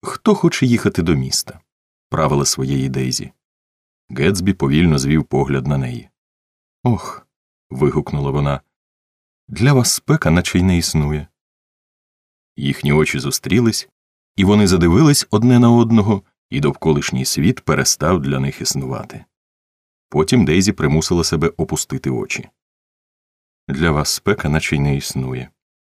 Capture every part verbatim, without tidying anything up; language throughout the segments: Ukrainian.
Хто хоче їхати до міста? Правила своєї Дейзі. Гетсбі повільно звів погляд на неї. Ох, вигукнула вона, для вас спека наче й не існує. Їхні очі зустрілись, і вони задивились одне на одного, і довколишній світ перестав для них існувати. Потім Дейзі примусила себе опустити очі. Для вас спека наче й не існує.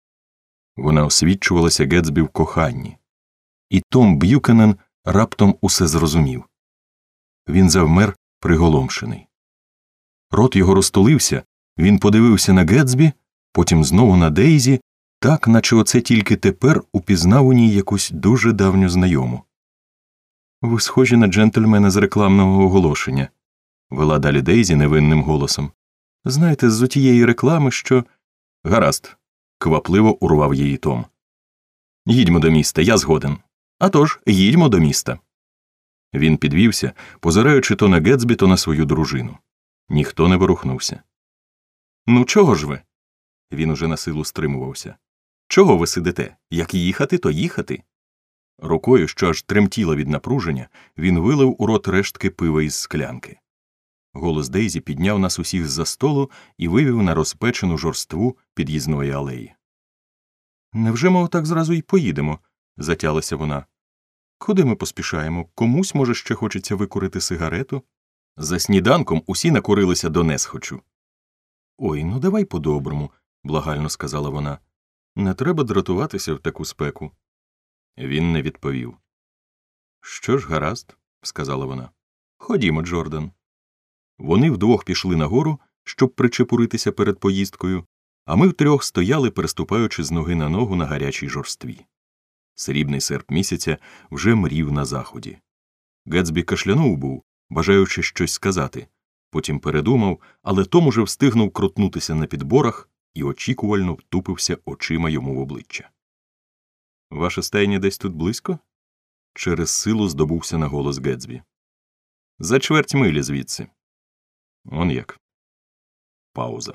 Вона освідчувалася Гетсбі в коханні. І Том Б'юкенен раптом усе зрозумів. Він завмер приголомшений. Рот його розтулився, він подивився на Гетсбі, потім знову на Дейзі, так, наче оце тільки тепер упізнав у ній якусь дуже давню знайому. «Ви схожі на джентльмена з рекламного оголошення», – вела далі Дейзі невинним голосом. «Знаєте, з отієї реклами, що…» «Гаразд», – квапливо урвав її Том. «Їдьмо до міста, я згоден. А тож, їдьмо до міста». Він підвівся, позираючи то на Гетсбі, то на свою дружину. Ніхто не ворухнувся. «Ну чого ж ви?» Він уже на силу стримувався. «Чого ви сидите? Як їхати, то їхати». Рукою, що аж тремтіла від напруження, він вилив у рот рештки пива із склянки. Голос Дейзі підняв нас усіх з-за столу і вивів на розпечену жорству під'їзної алеї. «Невже ми отак зразу й поїдемо?» – затялася вона. «Куди ми поспішаємо? Комусь, може, ще хочеться викурити сигарету?» За сніданком усі накурилися до несхочу. «Ой, ну давай по-доброму», – благально сказала вона. «Не треба дратуватися в таку спеку». Він не відповів. «Що ж, гаразд», – сказала вона. «Ходімо, Джордан». Вони вдвох пішли нагору, щоб причепуритися перед поїздкою, а ми втрьох стояли, переступаючи з ноги на ногу на гарячій жорстві. Срібний серп місяця вже мрів на заході. Гетсбі кашлянув був, бажаючи щось сказати, потім передумав, але Том уже встигнув крутнутися на підборах і очікувально втупився очима йому в обличчя. «Ваша стайня десь тут близько?» Через силу здобувся на голос Гетсбі. «За чверть милі звідси». «Он як». Пауза.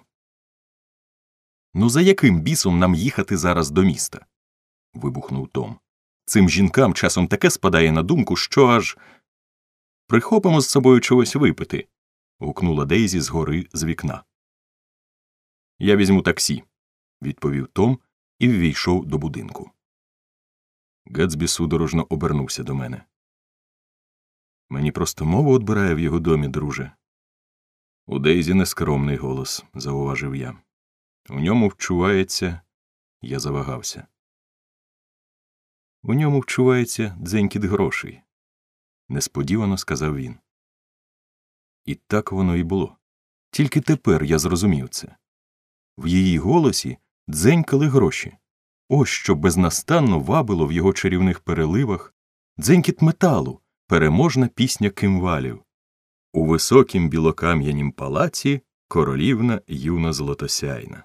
«Ну за яким бісом нам їхати зараз до міста?» – вибухнув Том. «Цим жінкам часом таке спадає на думку, що аж…» «Прихопимо з собою чогось випити», – гукнула Дейзі згори з вікна. «Я візьму таксі», – відповів Том і ввійшов до будинку. Гетсбі судорожно обернувся до мене. «Мені просто мову одбирає в його домі, друже». «У Дейзі нескромний голос», – зауважив я. «У ньому вчувається…» Я завагався. «У ньому вчувається дзенькіт грошей», – несподівано сказав він. І так воно і було. Тільки тепер я зрозумів це. В її голосі дзенькали гроші. Ось що безнастанно вабило в його чарівних переливах, дзенькіт металу, переможна пісня кимвалів. У високім білокам'янім палаці королівна юна злотосяйна.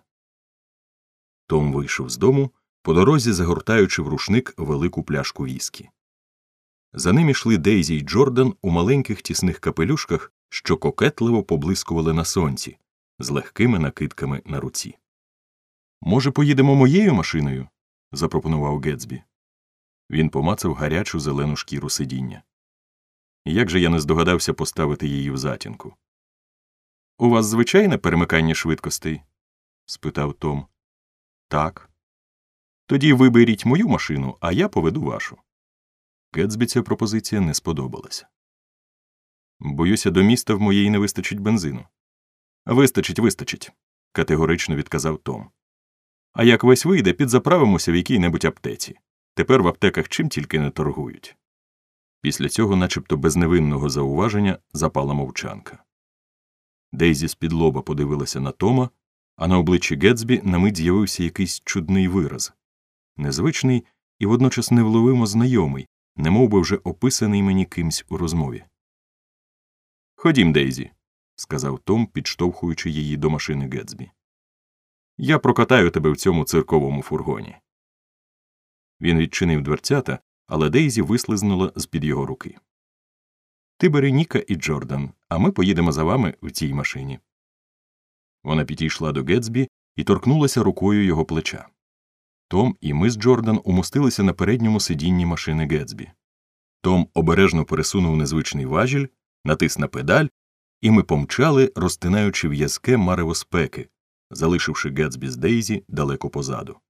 Том вийшов з дому, по дорозі загортаючи в рушник велику пляшку віскі. За ним ішли Дейзі й Джордан у маленьких тісних капелюшках, що кокетливо поблискували на сонці, з легкими накидками на руці. «Може, поїдемо моєю машиною?» – запропонував Гетсбі. Він помацав гарячу зелену шкіру сидіння. Як же я не здогадався поставити її в затінку? «У вас звичайне перемикання швидкостей?» – спитав Том. «Так». «Тоді виберіть мою машину, а я поведу вашу». Гетсбі ця пропозиція не сподобалася. «Боюся, до міста в моїй не вистачить бензину». «Вистачить, вистачить», – категорично відказав Том. «А як весь вийде, підзаправимося в якій-небудь аптеці. Тепер в аптеках чим тільки не торгують». Після цього, начебто безневинного зауваження, запала мовчанка. Дейзі з-під лоба подивилася на Тома, а на обличчі Гетсбі на мить з'явився якийсь чудний вираз. Незвичний і водночас невловимо знайомий, немов би вже описаний мені кимсь у розмові. «Ходім, Дейзі», – сказав Том, підштовхуючи її до машини Гетсбі. «Я прокатаю тебе в цьому цирковому фургоні». Він відчинив дверцята, але Дейзі вислизнула з-під його руки. «Ти бери Ніка і Джордан, а ми поїдемо за вами в цій машині». Вона підійшла до Гетсбі і торкнулася рукою його плеча. Том і ми з Джордан умостилися на передньому сидінні машини Гетсбі. Том обережно пересунув незвичний важіль, натис на педаль, і ми помчали, розтинаючи в'язке марево спеки, залишивши Гетсбі з Дейзі далеко позаду.